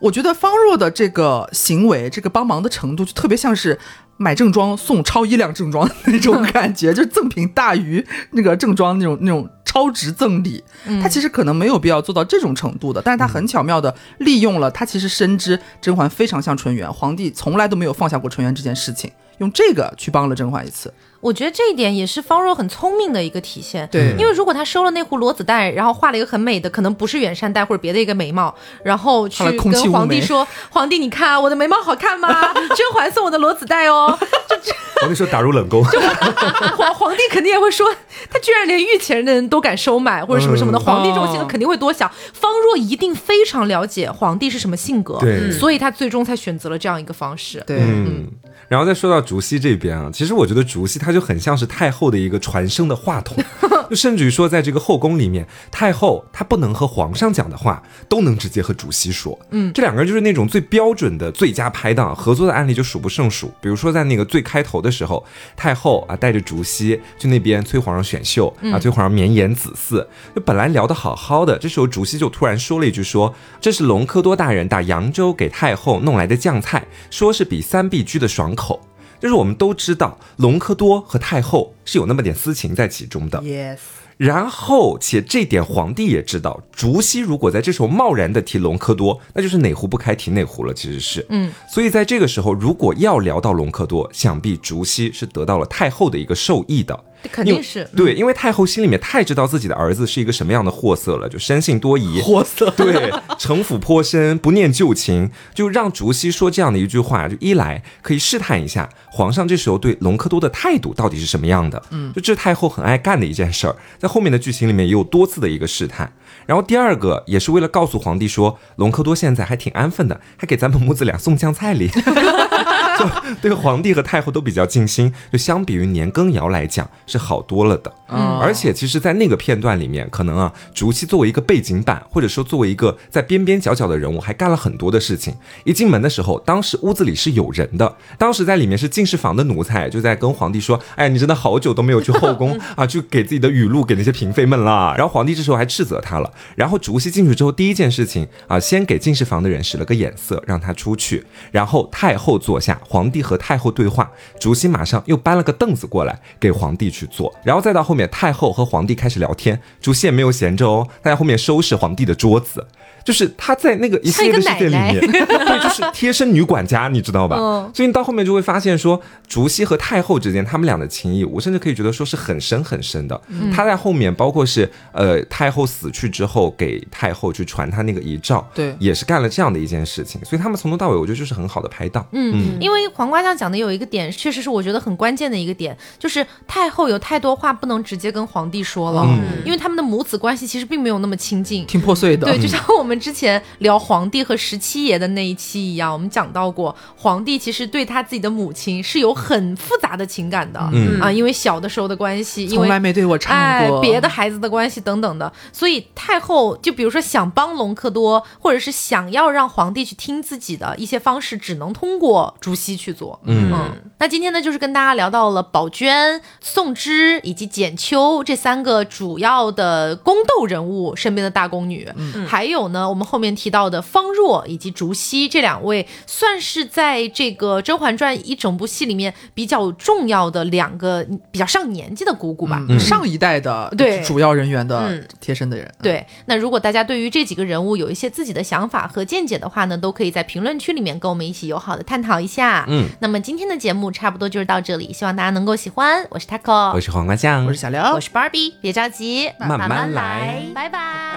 我觉得方若的这个行为，这个帮忙的程度，就特别像是买正装送超1辆正装那种感觉，就是赠品大于那个正装那种超值赠礼。他其实可能没有必要做到这种程度的，但是他很巧妙的利用了他其实深知甄嬛非常像纯元，皇帝从来都没有放下过纯元这件事情，用这个去帮了甄嬛一次。 我觉得这一点也是方若很聪明的一个体现。 对， 因为如果他收了那壶罗子带，然后画了一个很美的，可能不是远山带或者别的一个眉毛，然后去跟皇帝说，皇帝你看我的眉毛好看吗？甄嬛送我的罗子带哦。 皇帝说打入冷宫。 皇帝肯定也会说，他居然连御前人都敢收买或者什么什么的，皇帝这种性格肯定会多想。方若一定非常了解皇帝是什么性格， 对， 所以他最终才选择了这样一个方式。 对， 然后再说到竹溪这边啊，其实我觉得竹溪它就很像是太后的一个传声的话筒，就甚至于说在这个后宫里面，太后她不能和皇上讲的话，都能直接和竹溪说。这两个人就是那种最标准的最佳拍档，合作的案例就数不胜数。比如说在那个最开头的时候，太后啊带着竹溪去那边催皇上选秀啊，催皇上绵延子嗣，就本来聊得好好的，这时候竹溪就突然说了一句说，这是隆科多大人打扬州给太后弄来的酱菜，说是比三碧居的爽口。就是我们都知道隆科多和太后是有那么点私情在其中的。 Yes。 然后且这点皇帝也知道，竹溪如果在这时候贸然的提隆科多，那就是哪壶不开提哪壶了，其实是。所以在这个时候如果要聊到隆科多，想必竹溪是得到了太后的一个授意的。 肯定是对，因为太后心里面太知道自己的儿子是一个什么样的货色了，就生性多疑， 货色， 对，城府颇深，不念旧情，就让竹溪说这样的一句话，就一来可以试探一下皇上这时候对隆科多的态度到底是什么样的，就这是太后很爱干的一件事儿，在后面的剧情里面也有多次的一个试探。然后第二个也是为了告诉皇帝说，隆科多现在还挺安分的，还给咱们母子俩送酱菜礼。就对皇帝和太后都比较尽心，就相比于年羹尧来讲是好多了的。而且其实在那个片段里面，可能啊竹溪作为一个背景板，或者说作为一个在边边角角的人物，还干了很多的事情。一进门的时候，当时屋子里是有人的，当时在里面是进士房的奴才，就在跟皇帝说，哎，你真的好久都没有去后宫啊，去给自己的语录给那些嫔妃们啦。然后皇帝这时候还斥责他了。然后竹溪进去之后，第一件事情啊，先给进士房的人使了个眼色，让他出去。然后太后坐下，皇帝和太后对话，竹溪马上又搬了个凳子过来给皇帝去坐。然后再到后面太后和皇帝开始聊天，竹溪也没有闲着哦，他在后面收拾皇帝的桌子。就是他在那个一系列的事件里面，对，就是贴身女管家，你知道吧？所以你到后面就会发现说，竹溪和太后之间他们俩的情谊，我甚至可以觉得说是很深很深的。他在后面包括是太后死去之后给太后去传他那个遗诏， 对， 也是干了这样的一件事情。所以他们从头到尾，我觉得就是很好的拍档。 因为黄瓜酱讲的有一个点，确实是我觉得很关键的一个点，就是太后有太多话不能直接跟皇帝说了，因为他们的母子关系其实并没有那么亲近， 挺破碎的。 对，就像我们之前聊皇帝和17爷的那一期一样，我们讲到过，皇帝其实对他自己的母亲是有很复杂的情感的，因为小的时候的关系， 从来没对我唱过， 别的孩子的关系等等的，所以太后就比如说想帮隆科多，或者是想要让皇帝去听自己的一些方式，只能通过竹溪去做。那今天呢，就是跟大家聊到了宝娟、宋芝以及简秋这3个主要的宫斗人物身边的大宫女，还有呢，我们后面提到的方若以及竹溪这2位，算是在这个《甄嬛传》一整部戏里面比较重要的2个比较上年纪的姑姑吧， 上一代的主要人员的贴身的人。 对，那如果大家对于这几个人物有一些自己的想法和见解的话呢，都可以在评论区里面跟我们一起友好的探讨一下。那么今天的节目差不多就是到这里，希望大家能够喜欢。我是 Taco， 我是黄瓜酱， 我是小廖， 我是 Barbie， 别着急， 慢慢来， 拜拜。